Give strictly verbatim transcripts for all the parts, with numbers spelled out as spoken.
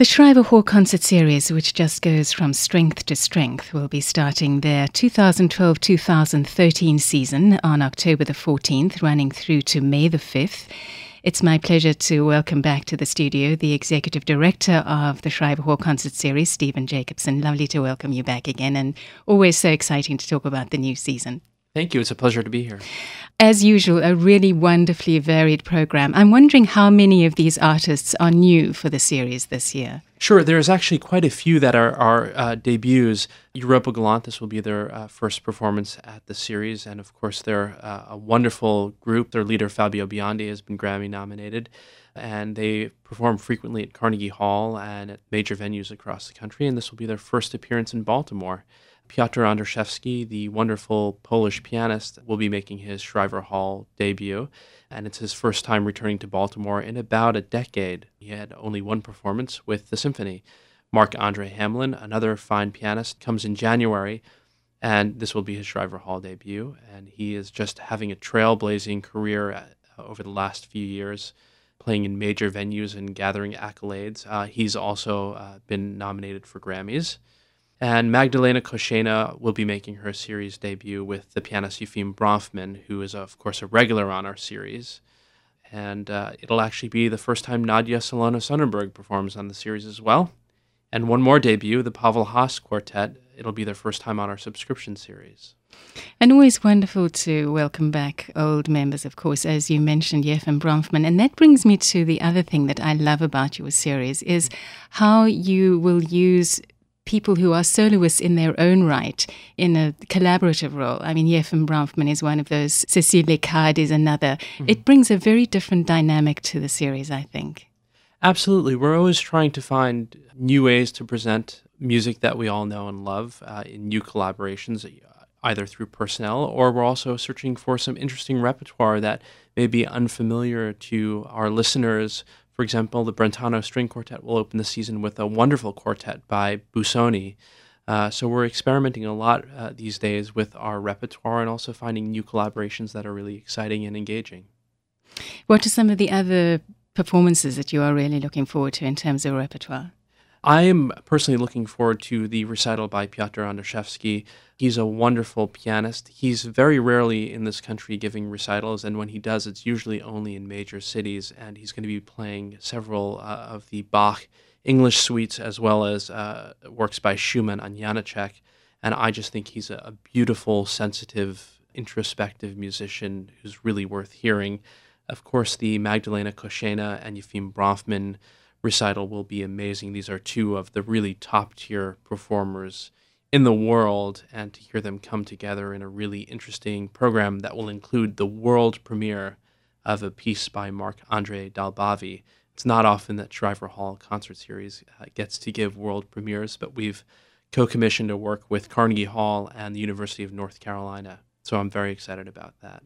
The Schreiber Hall Concert Series, which just goes from strength to strength, will be starting their twenty twelve to twenty thirteen season on October the fourteenth, running through to May the fifth. It's my pleasure to welcome back to the studio the Executive Director of the Schreiber Hall Concert Series, Stephen Jacobson. Lovely to welcome you back again, and always so exciting to talk about the new season. Thank you. It's a pleasure to be here. As usual, a really wonderfully varied program. I'm wondering how many of these artists are new for the series this year. Sure. There's actually quite a few that are, are uh, debuts. Europa Galantis will be their uh, first performance at the series. And of course, they're uh, a wonderful group. Their leader, Fabio Biondi, has been Grammy nominated. And they perform frequently at Carnegie Hall and at major venues across the country. And this will be their first appearance in Baltimore. Piotr Andrzejewski, the wonderful Polish pianist, will be making his Schreiber Hall debut, and it's his first time returning to Baltimore in about a decade. He had only one performance with the symphony. Marc-Andre Hamelin, another fine pianist, comes in January, and this will be his Schreiber Hall debut, and he is just having a trailblazing career uh, over the last few years, playing in major venues and gathering accolades. Uh, he's also uh, been nominated for Grammys. And Magdalena Koshena will be making her series debut with the pianist Yefim Bronfman, who is, of course, a regular on our series. And uh, it'll actually be the first time Nadia Solana Sonnenberg performs on the series as well. And one more debut, the Pavel Haas Quartet. It'll be their first time on our subscription series. And always wonderful to welcome back old members, of course, as you mentioned, Yefim Bronfman. And that brings me to the other thing that I love about your series is how you will use people who are soloists in their own right in a collaborative role. I mean, Yefim Bronfman is one of those, Cécile Lecard is another. Mm-hmm. It brings a very different dynamic to the series, I think. Absolutely. We're always trying to find new ways to present music that we all know and love uh, in new collaborations, either through personnel, or we're also searching for some interesting repertoire that may be unfamiliar to our listeners. For example, the Brentano String Quartet will open the season with a wonderful quartet by Busoni. Uh, so we're experimenting a lot uh, these days with our repertoire and also finding new collaborations that are really exciting and engaging. What are some of the other performances that you are really looking forward to in terms of repertoire? I am personally looking forward to the recital by Piotr Andrzejewski. He's a wonderful pianist. He's very rarely in this country giving recitals, and when he does, it's usually only in major cities, and he's going to be playing several uh, of the Bach English suites as well as uh, works by Schumann and Janacek, and I just think he's a, a beautiful, sensitive, introspective musician who's really worth hearing. Of course, the Magdalena Koshena and Yefim Bronfman recital will be amazing. These are two of the really top-tier performers in the world, and to hear them come together in a really interesting program that will include the world premiere of a piece by Marc-Andre Dalbavi. It's not often that Schreiber Hall Concert Series uh, gets to give world premieres, but we've co-commissioned a work with Carnegie Hall and the University of North Carolina, so I'm very excited about that.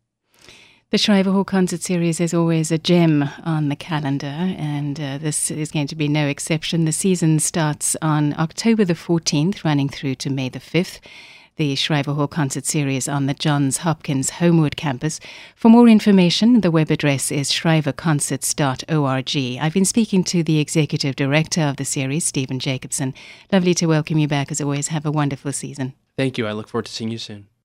The Schreiber Hall Concert Series is always a gem on the calendar, and uh, this is going to be no exception. The season starts on October the fourteenth, running through to May the fifth. The Schreiber Hall Concert Series on the Johns Hopkins Homewood campus. For more information, the web address is schreiber concerts dot org. I've been speaking to the Executive Director of the series, Stephen Jacobson. Lovely to welcome you back as always. Have a wonderful season. Thank you. I look forward to seeing you soon.